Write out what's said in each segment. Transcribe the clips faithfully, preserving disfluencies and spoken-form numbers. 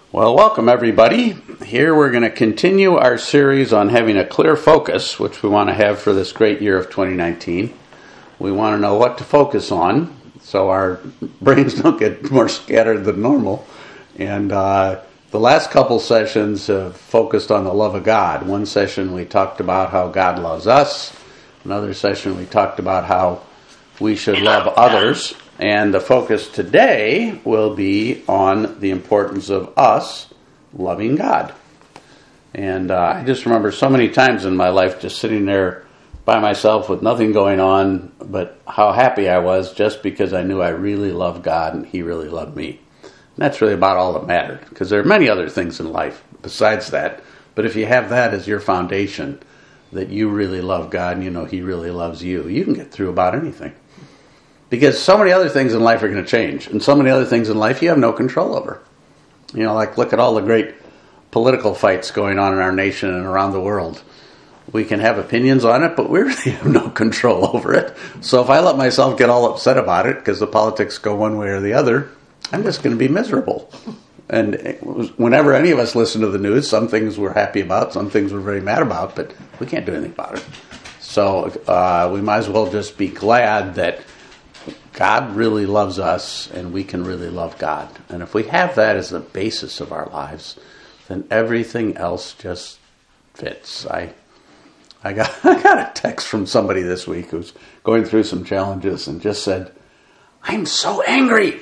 Well, welcome everybody. Here we're going to continue our series on having a clear focus, which we want to have for this great year of twenty nineteen. We want to know what to focus on so our brains don't get more scattered than normal. And uh, the last couple sessions have focused on the love of God. One session we talked about how God loves us. Another session we talked about how we should love others. And the focus today will be on the importance of us loving God. And uh, I just remember so many times in my life just sitting there by myself with nothing going on, but how happy I was just because I knew I really loved God and He really loved me. And that's really about all that mattered, because there are many other things in life besides that. But if you have that as your foundation, that you really love God and you know He really loves you, you can get through about anything. Because so many other things in life are going to change. And so many other things in life you have no control over. You know, like look at all the great political fights going on in our nation and around the world. We can have opinions on it, but we really have no control over it. So if I let myself get all upset about it because the politics go one way or the other, I'm just going to be miserable. And whenever any of us listen to the news, some things we're happy about, some things we're very mad about, but we can't do anything about it. So uh, we might as well just be glad that God really loves us, and we can really love God. And if we have that as the basis of our lives, then everything else just fits. I I got I got a text from somebody this week who's going through some challenges and just said, "I'm so angry."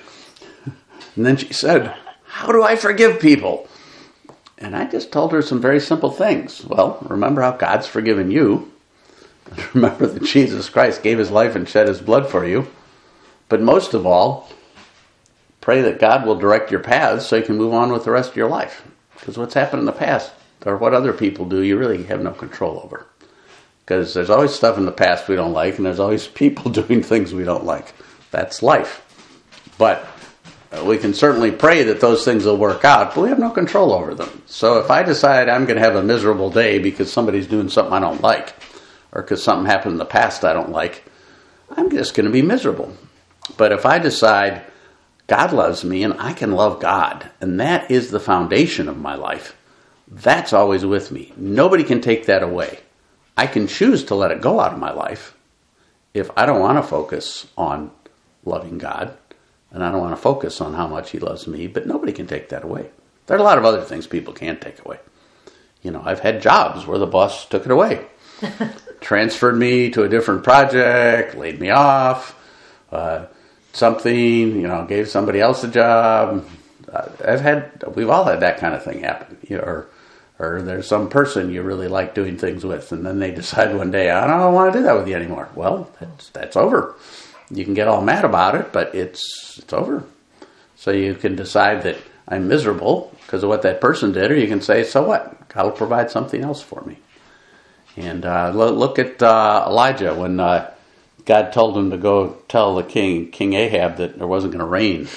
And then she said, "How do I forgive people?" And I just told her some very simple things. Well, remember how God's forgiven you. Remember that Jesus Christ gave His life and shed His blood for you. But most of all, pray that God will direct your paths so you can move on with the rest of your life. Because what's happened in the past, or what other people do, you really have no control over. Because there's always stuff in the past we don't like, and there's always people doing things we don't like. That's life. But we can certainly pray that those things will work out, but we have no control over them. So if I decide I'm going to have a miserable day because somebody's doing something I don't like, or because something happened in the past I don't like, I'm just going to be miserable. But if I decide God loves me and I can love God, and that is the foundation of my life, that's always with me. Nobody can take that away. I can choose to let it go out of my life if I don't want to focus on loving God, and I don't want to focus on how much He loves me, but nobody can take that away. There are a lot of other things people can't take away. You know, I've had jobs where the boss took it away. Transferred me to a different project, laid me off, uh, something, you know, gave somebody else a job. Uh, I've had, we've all had that kind of thing happen. You know, or, or there's some person you really like doing things with, and then they decide one day, I don't want to do that with you anymore. Well, that's that's over. You can get all mad about it, but it's it's over. So you can decide that I'm miserable because of what that person did, or you can say, so what? God will provide something else for me. And uh, look at uh, Elijah when uh, God told him to go tell the king, King Ahab, that there wasn't going to rain.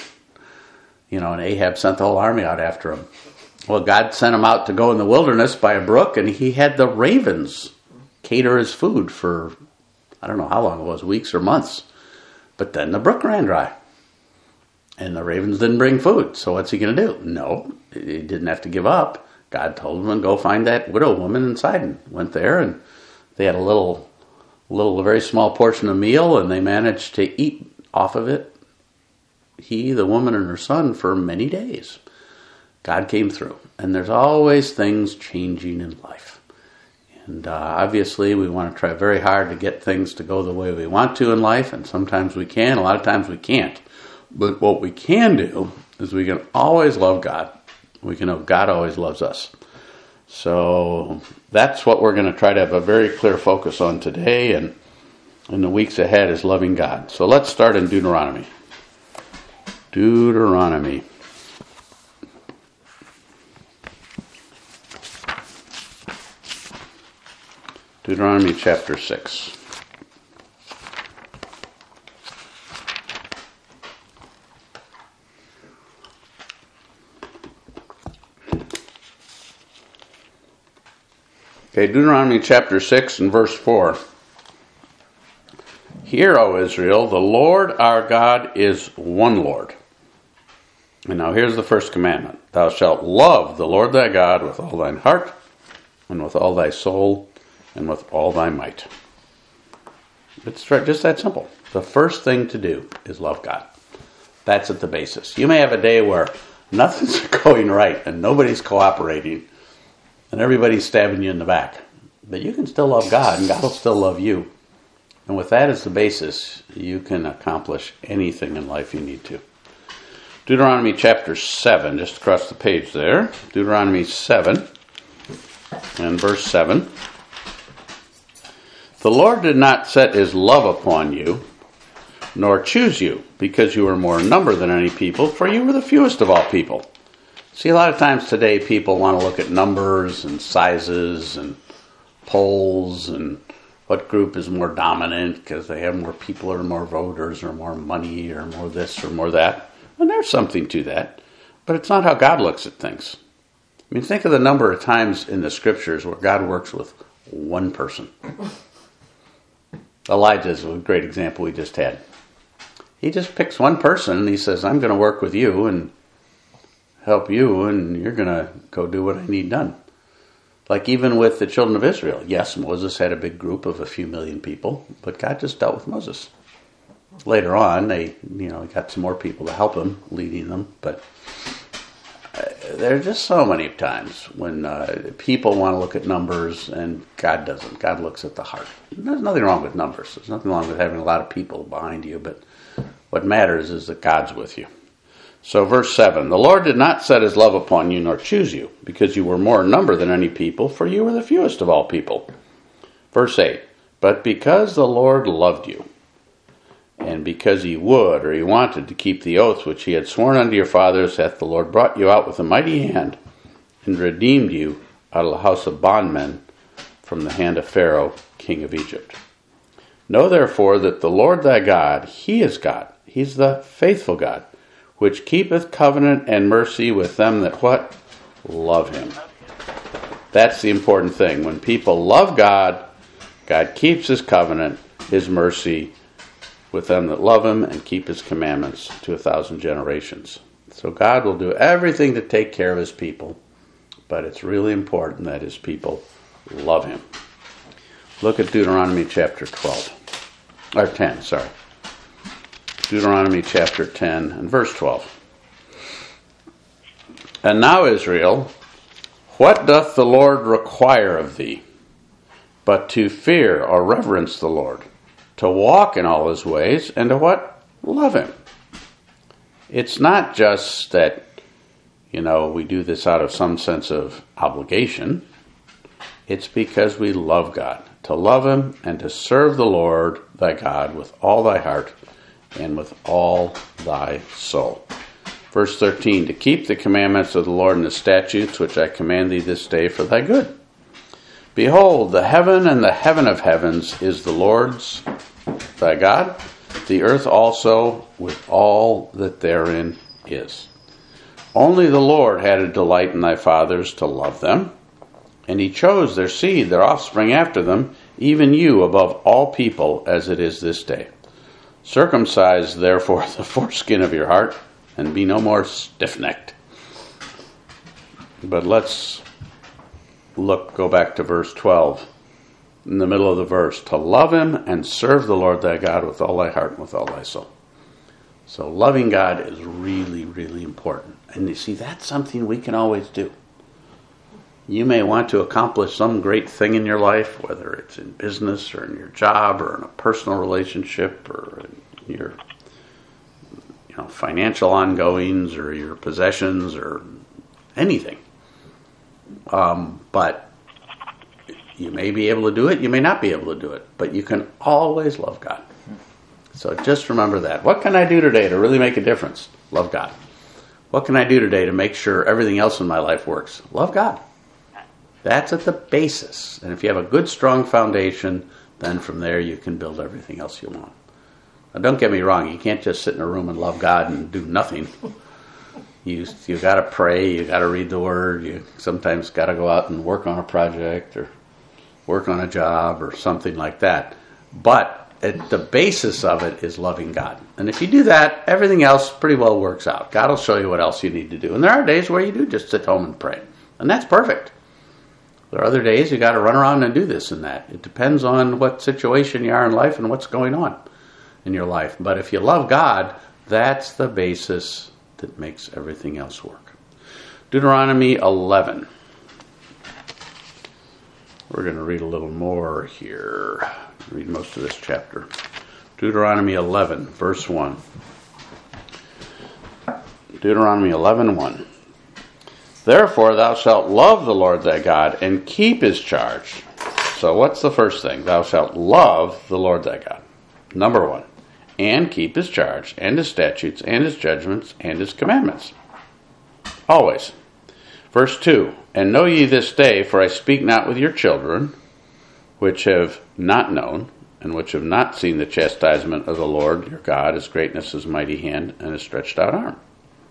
You know, and Ahab sent the whole army out after him. Well, God sent him out to go in the wilderness by a brook, and he had the ravens cater his food for, I don't know how long it was, weeks or months. But then the brook ran dry. And the ravens didn't bring food. So what's he going to do? No, he didn't have to give up. God told him to go find that widow woman in Sidon. Went there, and they had a little, little, a very small portion of meal, and they managed to eat off of it, he, the woman, and her son, for many days. God came through. And there's always things changing in life. And uh, obviously, we want to try very hard to get things to go the way we want to in life, and sometimes we can, a lot of times we can't. But what we can do is we can always love God. We can know God always loves us. So that's what we're going to try to have a very clear focus on today and in the weeks ahead is loving God. So let's start in Deuteronomy. Deuteronomy. Deuteronomy chapter six. Okay, Deuteronomy chapter six and verse four. Hear, O Israel, the Lord our God is one Lord. And now here's the first commandment. Thou shalt love the Lord thy God with all thine heart, and with all thy soul, and with all thy might. It's just that simple. The first thing to do is love God. That's at the basis. You may have a day where nothing's going right, and nobody's cooperating, and everybody's stabbing you in the back. But you can still love God, and God will still love you. And with that as the basis, you can accomplish anything in life you need to. Deuteronomy chapter seven, just across the page there. Deuteronomy seven, and verse seven. The Lord did not set his love upon you, nor choose you, because you were more in number than any people, for you were the fewest of all people. See, a lot of times today people want to look at numbers and sizes and polls and what group is more dominant because they have more people or more voters or more money or more this or more that. And there's something to that, but it's not how God looks at things. I mean, think of the number of times in the scriptures where God works with one person. Elijah is a great example we just had. He just picks one person and he says, I'm going to work with you and help you, and you're going to go do what I need done. Like even with the children of Israel. Yes, Moses had a big group of a few million people, but God just dealt with Moses. Later on, they, you know, got some more people to help him, leading them. But uh, there are just so many times when uh, people want to look at numbers and God doesn't. God looks at the heart. There's nothing wrong with numbers. There's nothing wrong with having a lot of people behind you, but what matters is that God's with you. So verse seven, the Lord did not set his love upon you nor choose you, because you were more in number than any people, for you were the fewest of all people. Verse eight, but because the Lord loved you, and because he would, or he wanted to keep the oath which he had sworn unto your fathers, hath the Lord brought you out with a mighty hand, and redeemed you out of the house of bondmen from the hand of Pharaoh, king of Egypt. Know therefore that the Lord thy God, he is God. He's the faithful God, which keepeth covenant and mercy with them that what? Love him. That's the important thing. When people love God, God keeps his covenant, his mercy with them that love him and keep his commandments to a thousand generations. So God will do everything to take care of his people, but it's really important that his people love him. Look at Deuteronomy chapter twelve, or ten, sorry. Deuteronomy chapter ten and verse twelve. And now, Israel, what doth the Lord require of thee, but to fear or reverence the Lord, to walk in all his ways, and to what? Love him. It's not just that, you know, we do this out of some sense of obligation. It's because we love God. To love him and to serve the Lord thy God with all thy heart and with all thy soul. Verse thirteen, to keep the commandments of the Lord and the statutes which I command thee this day for thy good. Behold, the heaven and the heaven of heavens is the Lord's, thy God, the earth also with all that therein is. Only the Lord had a delight in thy fathers to love them, and he chose their seed, their offspring after them, even you above all people, as it is this day. Circumcise therefore the foreskin of your heart, and be no more stiff-necked. But let's look, go back to verse twelve, in the middle of the verse. To love him and serve the Lord thy God with all thy heart and with all thy soul. So loving God is really, really important. And you see, that's something we can always do. You may want to accomplish some great thing in your life, whether it's in business or in your job or in a personal relationship or in your you know, financial ongoings or your possessions or anything. Um, but you may be able to do it, you may not be able to do it, but you can always love God. So just remember that. What can I do today to really make a difference? Love God. What can I do today to make sure everything else in my life works? Love God. That's at the basis. And if you have a good, strong foundation, then from there you can build everything else you want. Now, don't get me wrong. You can't just sit in a room and love God and do nothing. You you got to pray. You got to read the Word. You sometimes got to go out and work on a project or work on a job or something like that. But it, the basis of it is loving God. And if you do that, everything else pretty well works out. God will show you what else you need to do. And there are days where you do just sit home and pray. And that's perfect. There are other days you got to run around and do this and that. It depends on what situation you are in life and what's going on in your life. But if you love God, that's the basis that makes everything else work. Deuteronomy eleven. We're going to read a little more here. Read most of this chapter. Deuteronomy eleven, verse one. Deuteronomy eleven, one. Therefore thou shalt love the Lord thy God and keep his charge. So what's the first thing? Thou shalt love the Lord thy God. Number one. And keep his charge, and his statutes, and his judgments, and his commandments. Always. Verse two. And know ye this day, for I speak not with your children, which have not known, and which have not seen the chastisement of the Lord your God, his greatness, his mighty hand, and his stretched out arm.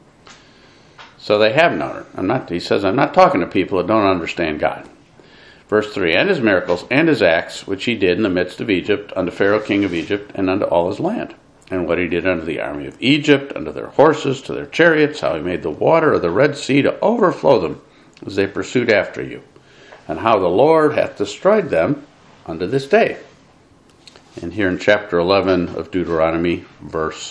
So they have known it. I'm not, he says, I'm not talking to people that don't understand God. Verse three, and his miracles, and his acts, which he did in the midst of Egypt, unto Pharaoh king of Egypt, and unto all his land. And what he did unto the army of Egypt, unto their horses, to their chariots, how he made the water of the Red Sea to overflow them, as they pursued after you, and how the Lord hath destroyed them unto this day. And here in chapter eleven of Deuteronomy, verse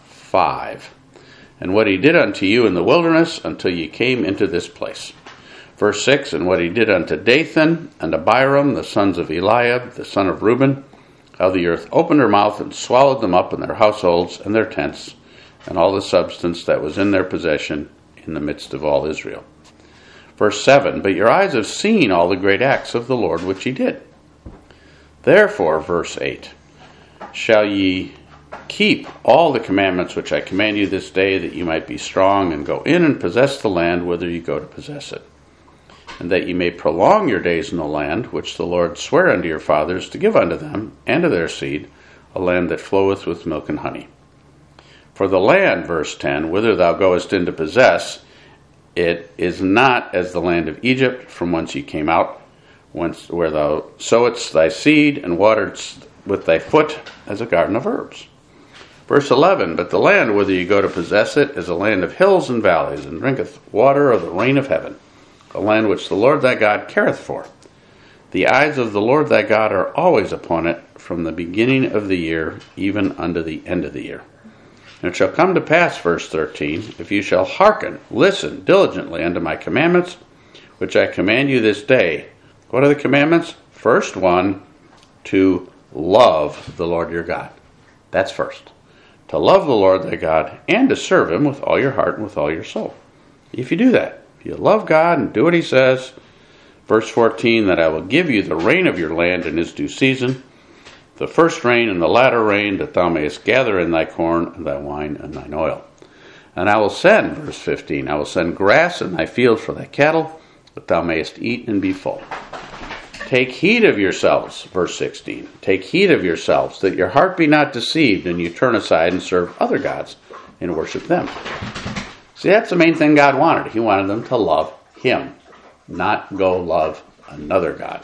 five. And what he did unto you in the wilderness, until ye came into this place. Verse six, and what he did unto Dathan, and Abiram, the sons of Eliab, the son of Reuben, how the earth opened her mouth, and swallowed them up, and their households, and their tents, and all the substance that was in their possession, in the midst of all Israel. Verse seven, but your eyes have seen all the great acts of the Lord which he did. Therefore, verse eight, shall ye keep all the commandments which I command you this day, that ye might be strong, and go in and possess the land whither ye go to possess it, and that ye may prolong your days in the land which the Lord sware unto your fathers to give unto them and to their seed, a land that floweth with milk and honey. For the land, verse ten, whither thou goest in to possess, it is not as the land of Egypt, from whence ye came out, whence where thou sowedst thy seed, and wateredst with thy foot, as a garden of herbs. Verse eleven, but the land whither ye go to possess it is a land of hills and valleys, and drinketh water of the rain of heaven, a land which the Lord thy God careth for. The eyes of the Lord thy God are always upon it, from the beginning of the year, even unto the end of the year. And it shall come to pass, verse thirteen, if you shall hearken, listen diligently unto my commandments, which I command you this day. What are the commandments? First one, to love the Lord your God. That's first. To love the Lord thy God, and to serve him with all your heart and with all your soul. If you do that, if you love God and do what he says, verse fourteen, that I will give you the rain of your land in his due season, the first rain and the latter rain, that thou mayest gather in thy corn and thy wine and thine oil. And I will send, verse fifteen, I will send grass in thy field for thy cattle, that thou mayest eat and be full. Take heed of yourselves, verse sixteen, take heed of yourselves, that your heart be not deceived, and you turn aside and serve other gods and worship them. See, that's the main thing God wanted. He wanted them to love him, not go love another god.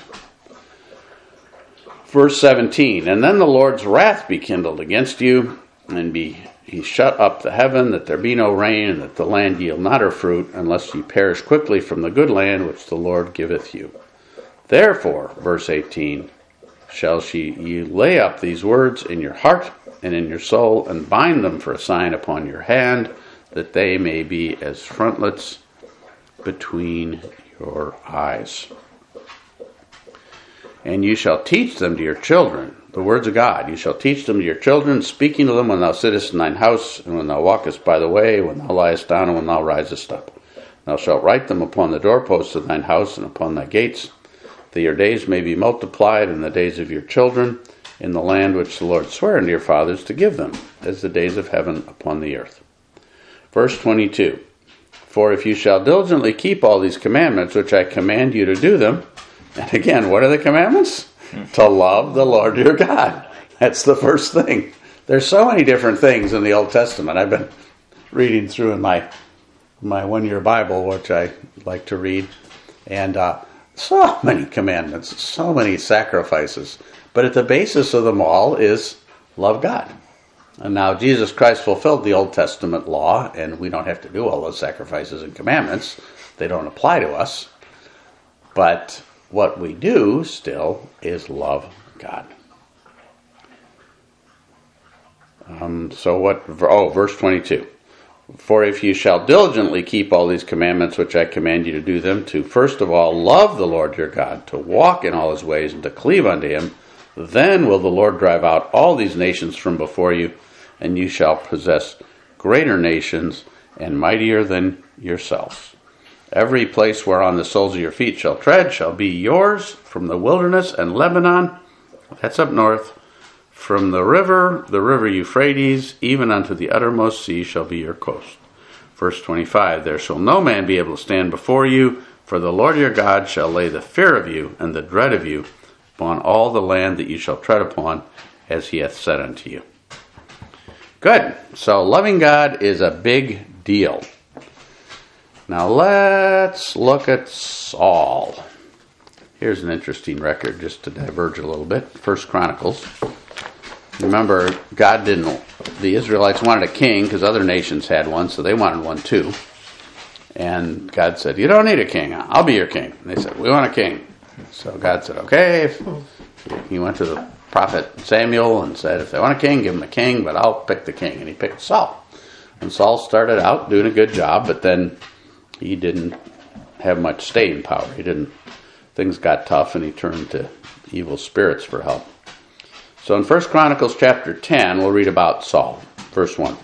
Verse seventeen, and then the Lord's wrath be kindled against you, and be he shut up the heaven, that there be no rain, and that the land yield not her fruit, unless ye perish quickly from the good land which the Lord giveth you. Therefore, verse eighteen, shall she ye lay up these words in your heart and in your soul, and bind them for a sign upon your hand, that they may be as frontlets between your eyes. And you shall teach them to your children, the words of God. You shall teach them to your children, speaking to them when thou sittest in thine house, and when thou walkest by the way, when thou liest down, and when thou risest up. Thou shalt write them upon the doorposts of thine house and upon thy gates, that your days may be multiplied in the days of your children, in the land which the Lord sware unto your fathers to give them, as the days of heaven upon the earth. Verse twenty-two, for if you shall diligently keep all these commandments, which I command you to do them, and again, what are the commandments? To love the Lord your God. That's the first thing. There's so many different things in the Old Testament. I've been reading through in my my one-year Bible, which I like to read, and uh, So many commandments, so many sacrifices. But at the basis of them all is love God. And now Jesus Christ fulfilled the Old Testament law, and we don't have to do all those sacrifices and commandments. They don't apply to us. But what we do still is love God. Um, so what, oh, verse twenty-two. For if you shall diligently keep all these commandments which I command you to do them, to first of all love the Lord your God, to walk in all his ways, and to cleave unto him, then will the Lord drive out all these nations from before you, and you shall possess greater nations and mightier than yourselves. Every place whereon the soles of your feet shall tread shall be yours, from the wilderness and Lebanon, that's up north, from the river, the river Euphrates, even unto the uttermost sea shall be your coast. Verse twenty-five, there shall no man be able to stand before you, for the Lord your God shall lay the fear of you and the dread of you upon all the land that you shall tread upon, as he hath said unto you. Good. So loving God is a big deal. Now let's look at Saul. Here's an interesting record, just to diverge a little bit. First Chronicles. Remember, God didn't, the Israelites wanted a king because other nations had one, so they wanted one too. And God said, you don't need a king, I'll be your king. And they said, we want a king. So God said, okay. He went to the prophet Samuel and said, if they want a king, give them a king, but I'll pick the king. And he picked Saul. And Saul started out doing a good job, but then he didn't have much staying power. He didn't, things got tough and he turned to evil spirits for help. So in First Chronicles chapter ten, we'll read about Saul. Verse one.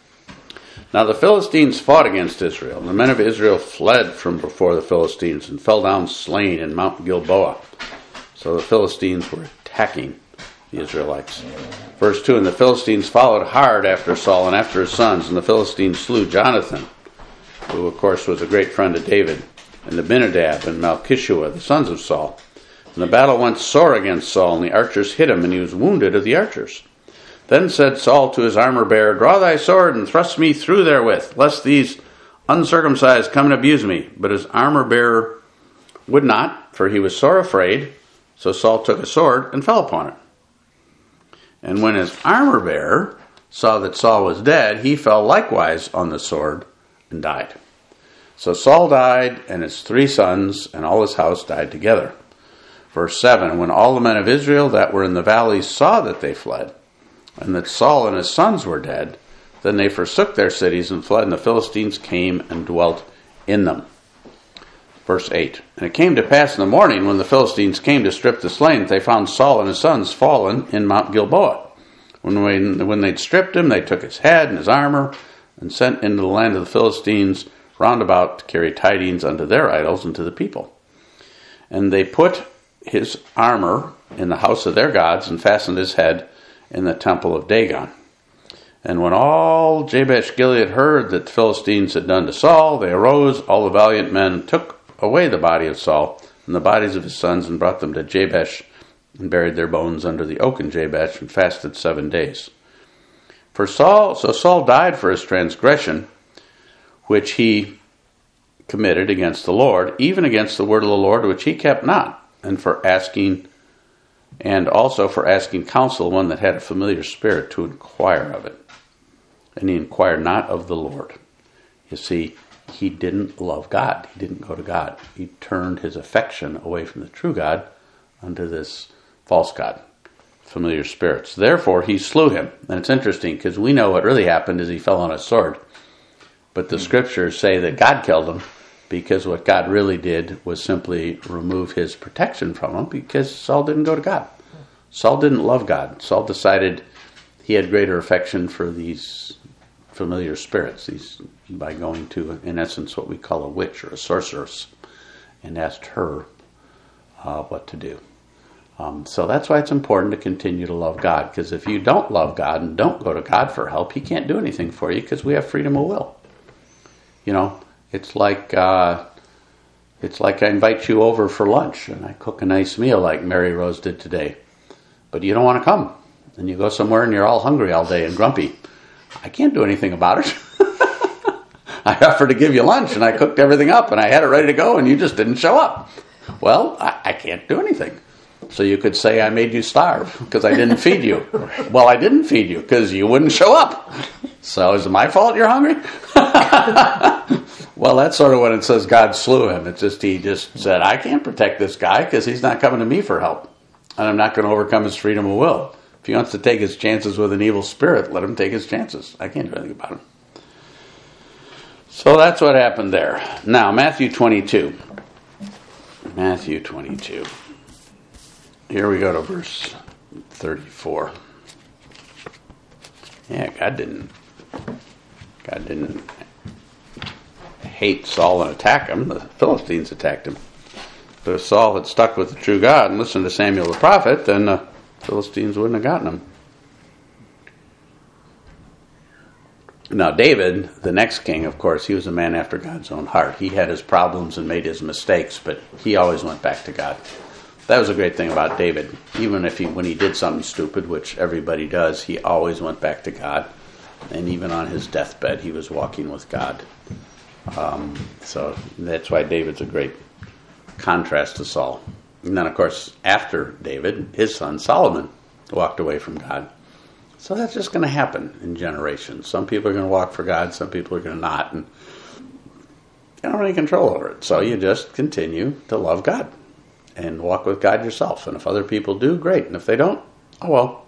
Now the Philistines fought against Israel, and the men of Israel fled from before the Philistines and fell down slain in Mount Gilboa. So the Philistines were attacking the Israelites. Verse two, and the Philistines followed hard after Saul and after his sons, and the Philistines slew Jonathan, who of course was a great friend of David, and Abinadab and Malchishua, the sons of Saul. And the battle went sore against Saul, and the archers hit him, and he was wounded of the archers. Then said Saul to his armor-bearer, draw thy sword, and thrust me through therewith, lest these uncircumcised come and abuse me. But his armor-bearer would not, for he was sore afraid. So Saul took a sword and fell upon it. And when his armor-bearer saw that Saul was dead, he fell likewise on the sword and died. So Saul died, and his three sons and all his house died together. Verse seven, when all the men of Israel that were in the valley saw that they fled, and that Saul and his sons were dead, then they forsook their cities and fled, and the Philistines came and dwelt in them. Verse eight, and it came to pass in the morning, when the Philistines came to strip the slain, that they found Saul and his sons fallen in Mount Gilboa. When, we, when they'd stripped him, they took his head and his armor, and sent into the land of the Philistines round about to carry tidings unto their idols and to the people. And they put his armor in the house of their gods, and fastened his head in the temple of Dagon. And when all Jabesh Gilead heard that the Philistines had done to Saul, they arose, all the valiant men, took away the body of Saul and the bodies of his sons, and brought them to Jabesh, and buried their bones under the oak in Jabesh, and fasted seven days. For Saul, so Saul died for his transgression, which he committed against the Lord, even against the word of the Lord, which he kept not, and for asking, and also for asking counsel, one that had a familiar spirit, to inquire of it. And he inquired not of the Lord. You see, he didn't love God. He didn't go to God. He turned his affection away from the true God unto this false god, familiar spirits. Therefore, he slew him. And it's interesting, because we know what really happened is he fell on a sword. But the scriptures say that God killed him, because what God really did was simply remove his protection from him, because Saul didn't go to God. Saul didn't love God. Saul decided he had greater affection for these familiar spirits, these by going to, in essence, what we call a witch or a sorceress, and asked her uh, what to do. Um, so that's why it's important to continue to love God, because if you don't love God and don't go to God for help, he can't do anything for you, because we have freedom of will. You know, it's like uh, it's like I invite you over for lunch and I cook a nice meal like Mary Rose did today, but you don't want to come, and you go somewhere and you're all hungry all day and grumpy. I can't do anything about it. I offered to give you lunch and I cooked everything up and I had it ready to go and you just didn't show up. Well, I, I can't do anything. So you could say I made you starve because I didn't feed you. Well, I didn't feed you because you wouldn't show up. So is it my fault you're hungry? Well, that's sort of when it says God slew him. It's just he just said, I can't protect this guy because he's not coming to me for help. And I'm not going to overcome his freedom of will. If he wants to take his chances with an evil spirit, let him take his chances. I can't do anything about him. So that's what happened there. Now, Matthew twenty-two. Matthew twenty-two. Here we go to verse thirty-four. Yeah, God didn't God didn't hate Saul and attack him. The Philistines attacked him. But if Saul had stuck with the true God and listened to Samuel the prophet, then the Philistines wouldn't have gotten him. Now David, the next king, of course, he was a man after God's own heart. He had his problems and made his mistakes, but he always went back to God. That was a great thing about David. Even if he, when he did something stupid, which everybody does, he always went back to God. And even on his deathbed, he was walking with God. Um, so that's why David's a great contrast to Saul. And then, of course, after David, his son Solomon walked away from God. So that's just going to happen in generations. Some people are going to walk for God, some people are going to not. And you don't have any control over it. So you just continue to love God and walk with God yourself. And if other people do, great. And if they don't, oh well.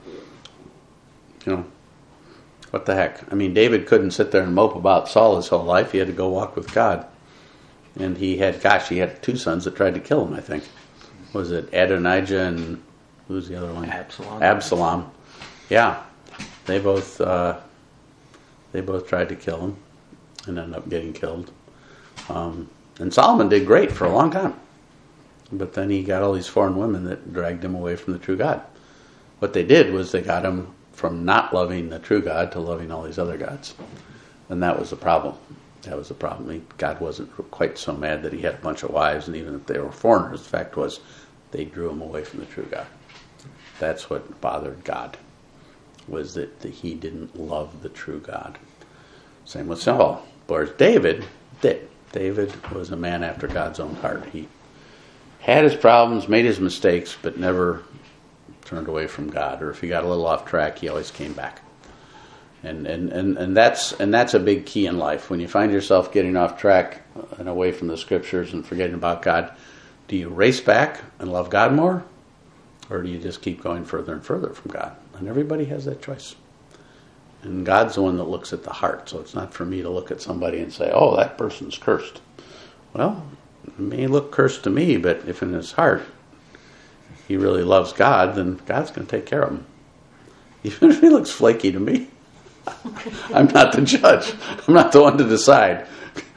You know, what the heck? I mean, David couldn't sit there and mope about Saul his whole life. He had to go walk with God. And he had, gosh, he had two sons that tried to kill him, I think. Was it Adonijah and who's the other one? Absalom. Absalom. Yeah. They both uh, they both tried to kill him and ended up getting killed. Um, and Solomon did great for a long time. But then he got all these foreign women that dragged him away from the true God. What they did was they got him from not loving the true God to loving all these other gods. And that was the problem. That was the problem. He, God wasn't quite so mad that he had a bunch of wives, and even if they were foreigners, the fact was they drew him away from the true God. That's what bothered God, was that, that he didn't love the true God. Same with Saul. Whereas David did. David was a man after God's own heart. He had his problems, made his mistakes, but never turned away from God. Or if he got a little off track, he always came back. And and, and, and that's and that's a big key in life. When you find yourself getting off track and away from the scriptures and forgetting about God, do you race back and love God more? Or do you just keep going further and further from God? And everybody has that choice. And God's the one that looks at the heart. So it's not for me to look at somebody and say, oh, that person's cursed. Well, it may look cursed to me, but if in his heart he really loves God, then God's going to take care of him. Even if he looks flaky to me. I'm not the judge. I'm not the one to decide.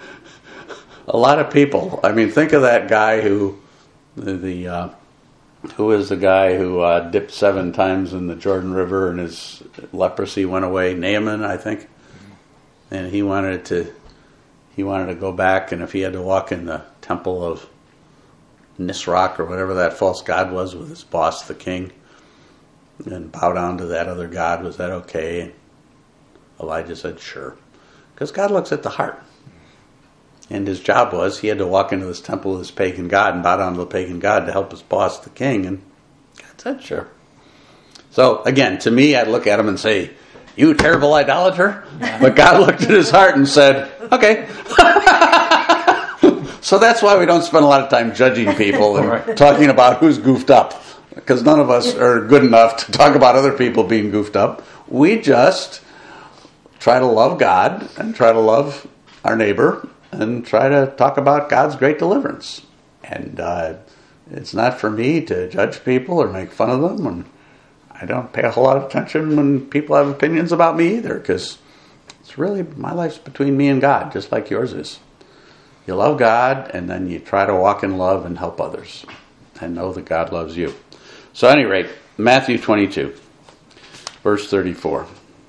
A lot of people, I mean, think of that guy who, the, the uh, who is the guy who uh, dipped seven times in the Jordan River and his leprosy went away? Naaman, I think. And he wanted to, he wanted to go back, and if he had to walk in the temple of Nisroch or whatever that false god was with his boss, the king, and bow down to that other god, was that okay? And Elijah said, sure. Because God looks at the heart. And his job was, he had to walk into this temple of this pagan god and bow down to the pagan god to help his boss, the king. And God said, sure. So, again, to me, I'd look at him and say, you terrible idolater. But God looked at his heart and said, okay. So that's why we don't spend a lot of time judging people and right. talking about who's goofed up. Because none of us are good enough to talk about other people being goofed up. We just try to love God and try to love our neighbor and try to talk about God's great deliverance. And uh, it's not for me to judge people or make fun of them. And I don't pay a whole lot of attention when people have opinions about me either, because it's really, my life's between me and God, just like yours is. You love God, and then you try to walk in love and help others and know that God loves you. So at any rate, Matthew twenty-two, verse thirty-four.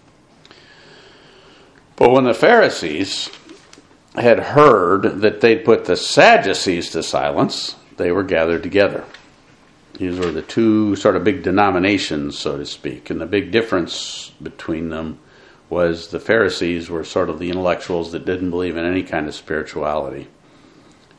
But when the Pharisees had heard that they'd put the Sadducees to silence, they were gathered together. These were the two sort of big denominations, so to speak. And the big difference between them was the Pharisees were sort of the intellectuals that didn't believe in any kind of spirituality.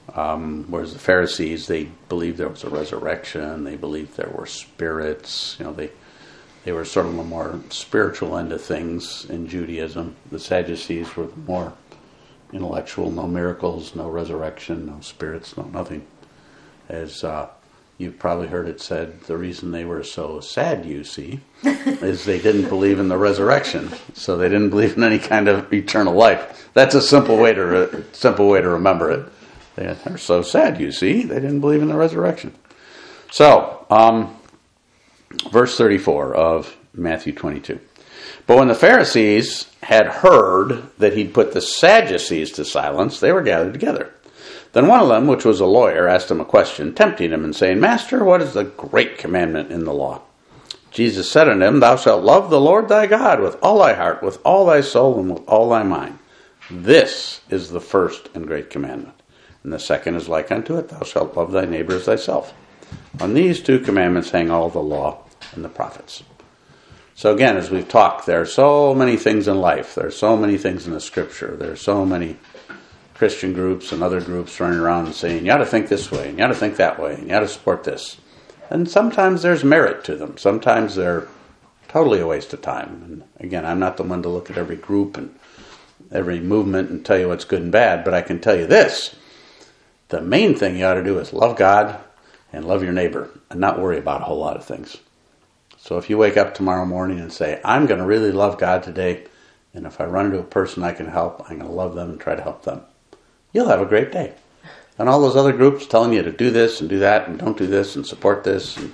Um, whereas the Pharisees, they believed there was a resurrection. They believed there were spirits. You know, they they were sort of a more spiritual end of things in Judaism. The Sadducees were more intellectual. No miracles, no resurrection, no spirits, no nothing. As uh, you've probably heard it said, the reason they were so sad, you see, is they didn't believe in the resurrection. So they didn't believe in any kind of eternal life. That's a simple way to re- simple way to remember it. They're so sad, you see. They didn't believe in the resurrection. So, um, verse thirty-four of Matthew twenty-two. But when the Pharisees had heard that he'd put the Sadducees to silence, they were gathered together. Then one of them, which was a lawyer, asked him a question, tempting him and saying, Master, what is the great commandment in the law? Jesus said unto him, Thou shalt love the Lord thy God with all thy heart, with all thy soul, and with all thy mind. This is the first and great commandment. And the second is like unto it, Thou shalt love thy neighbor as thyself. On these two commandments hang all the law and the prophets. So again, as we've talked, there are so many things in life. There are so many things in the Scripture. There are so many Christian groups and other groups running around and saying, you ought to think this way, and you ought to think that way, and you ought to support this. And sometimes there's merit to them. Sometimes they're totally a waste of time. And again, I'm not the one to look at every group and every movement and tell you what's good and bad, but I can tell you this. The main thing you ought to do is love God and love your neighbor and not worry about a whole lot of things. So if you wake up tomorrow morning and say, I'm going to really love God today, and if I run into a person I can help, I'm going to love them and try to help them, you'll have a great day. And all those other groups telling you to do this and do that and don't do this and support this and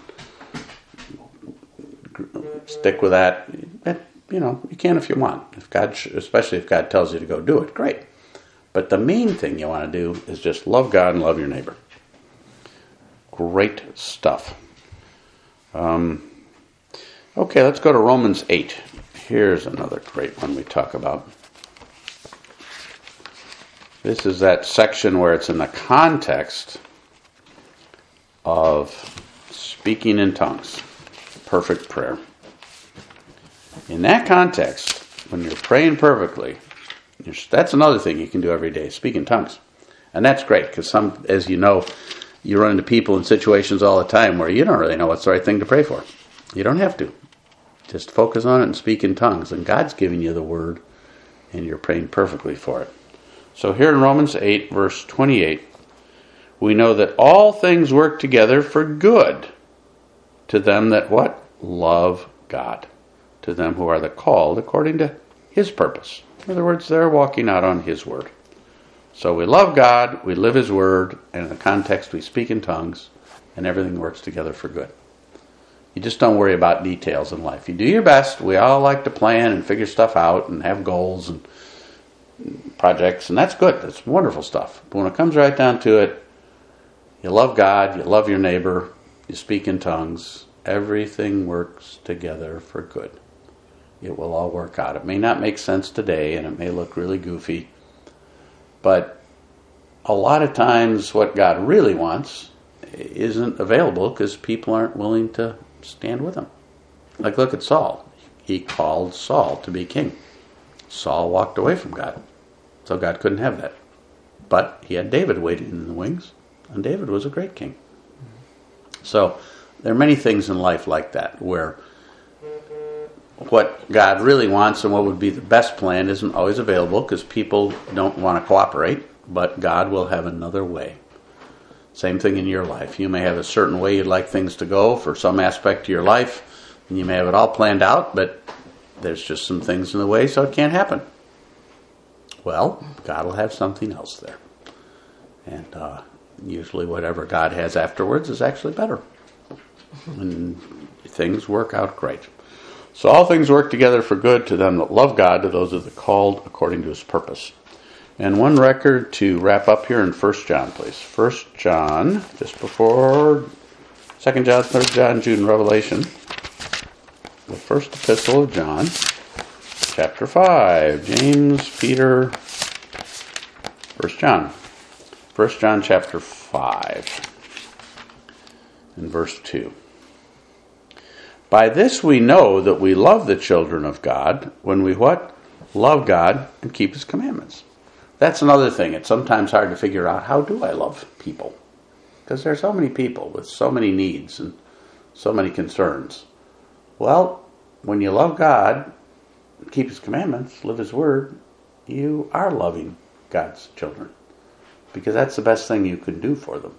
stick with that, you know, you can if you want. If God, especially if God tells you to go do it, great. But the main thing you want to do is just love God and love your neighbor. Great stuff. Um, okay, let's go to Romans eight. Here's another great one we talk about. This is that section where it's in the context of speaking in tongues, perfect prayer. In that context, when you're praying perfectly, you're, that's another thing you can do every day, speak in tongues. And that's great, because some, as you know, you run into people in situations all the time where you don't really know what's the right thing to pray for. You don't have to. Just focus on it and speak in tongues, and God's giving you the word, and you're praying perfectly for it. So here in Romans eight, verse twenty-eight, we know that all things work together for good to them that what? Love God. To them who are the called according to His purpose. In other words, they're walking out on His word. So we love God, we live His word, and in the context we speak in tongues, and everything works together for good. You just don't worry about details in life. You do your best. We all like to plan and figure stuff out and have goals and projects, and that's good. That's wonderful stuff. But when it comes right down to it, you love God, you love your neighbor, you speak in tongues, everything works together for good. It will all work out. It may not make sense today, and it may look really goofy, but a lot of times what God really wants isn't available because people aren't willing to stand with Him. Like, look at Saul. He called Saul to be king. Saul walked away from God, so God couldn't have that. But he had David waiting in the wings, and David was a great king. So there are many things in life like that, where what God really wants and what would be the best plan isn't always available because people don't want to cooperate, but God will have another way. Same thing in your life. You may have a certain way you'd like things to go for some aspect of your life, and you may have it all planned out, but there's just some things in the way, so it can't happen. Well, God will have something else there. And uh, usually whatever God has afterwards is actually better. And things work out great. So all things work together for good to them that love God, to those that are called according to His purpose. And one record to wrap up here in First John, please. First John, just before Second John, Third John, Jude, and Revelation. The first epistle of John, chapter five. James, Peter, First John. First John chapter five, and verse two. By this we know that we love the children of God, when we what? Love God and keep His commandments. that's another thing. It's sometimes hard to figure out, how do I love people? Because there are so many people with so many needs and so many concerns. Well, when you love God, keep His commandments, live His word, you are loving God's children. Because that's the best thing you can do for them.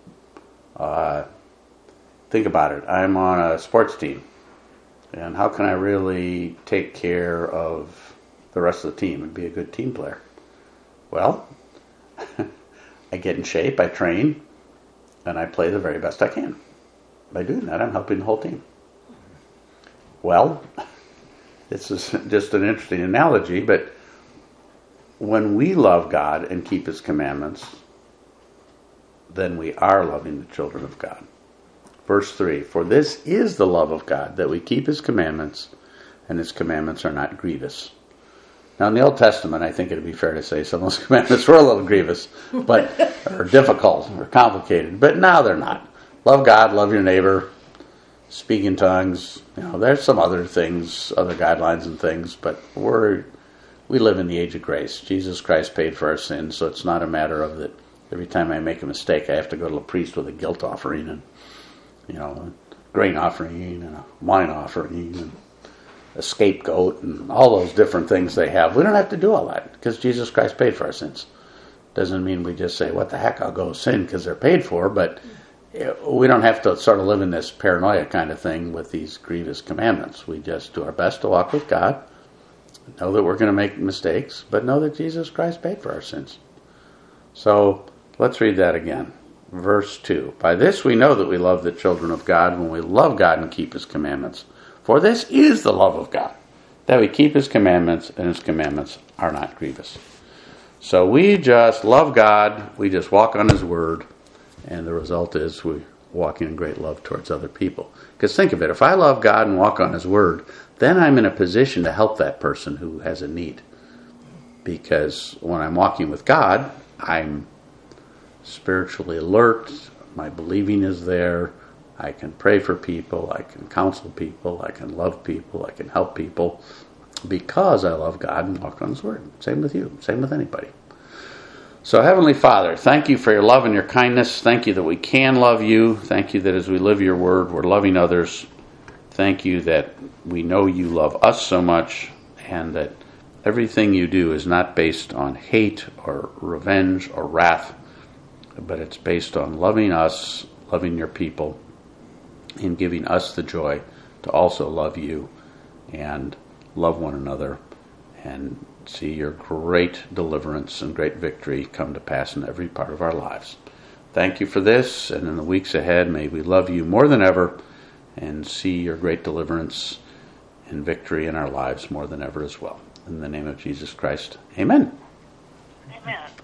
Uh, think about it. I'm on a sports team. And how can I really take care of the rest of the team and be a good team player? Well, I get in shape, I train, and I play the very best I can. By doing that, I'm helping the whole team. Well, this is just an interesting analogy, but when we love God and keep His commandments, then we are loving the children of God. Verse three, for this is the love of God, that we keep His commandments, and His commandments are not grievous. Now, in the Old Testament, I think it would be fair to say some of those commandments were a little grievous, but or difficult or complicated. But now they're not. Love God, love your neighbor, speak in tongues. You know, there's some other things, other guidelines and things, but we're we live in the age of grace. Jesus Christ paid for our sins, so it's not a matter of that every time I make a mistake, I have to go to a priest with a guilt offering and, you know, a grain offering and a wine offering and a scapegoat and all those different things they have. We don't have to do all that because Jesus Christ paid for our sins. Doesn't mean we just say, what the heck, I'll go sin because they're paid for, but we don't have to sort of live in this paranoia kind of thing with these grievous commandments. We just do our best to walk with God, know that we're going to make mistakes, but know that Jesus Christ paid for our sins. So let's read that again. Verse two, by this we know that we love the children of God when we love God and keep His commandments. For this is the love of God, that we keep His commandments, and His commandments are not grievous. So we just love God, we just walk on His word, and the result is we walking in great love towards other people. Because think of it, if I love God and walk on His word, then I'm in a position to help that person who has a need. Because when I'm walking with God, I'm spiritually alert, my believing is there, I can pray for people, I can counsel people, I can love people, I can help people, because I love God and walk on His word. Same with you, same with anybody. So Heavenly Father, thank You for Your love and Your kindness. Thank You that we can love You. Thank You that as we live Your word, we're loving others. Thank You that we know You love us so much, and that everything You do is not based on hate or revenge or wrath, but it's based on loving us, loving Your people, and giving us the joy to also love You and love one another and see Your great deliverance and great victory come to pass in every part of our lives. Thank You for this, and in the weeks ahead, may we love You more than ever and see Your great deliverance and victory in our lives more than ever as well. In the name of Jesus Christ, amen. Amen.